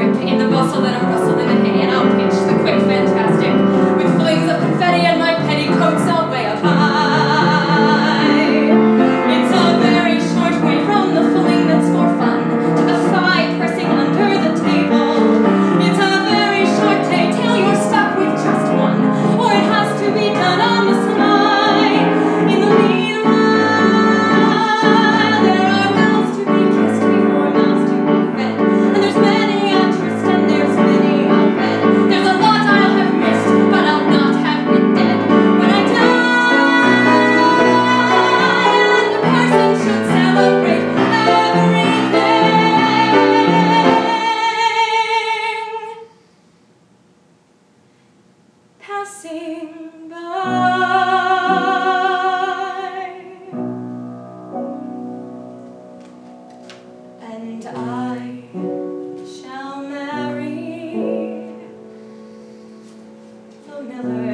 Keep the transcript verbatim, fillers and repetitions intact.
grip in the bustle and a rustle in the hay, and I'll pitch the quick fantastic with flings of confetti and my petticoats all way up high. It's a very short way from the fooling that's for fun to the thigh pressing under the table. It's a very short day till you're stuck with just one, or it has to be done on the sly. In the meanwhile, there are mouths to be kissed before mouths to be fed, and there's many a tryst and there's many a bed. There's a lot I'll have missed, but I'll not have been dead when I die. And a person should celebrate everything passing by. And I shall marry the miller.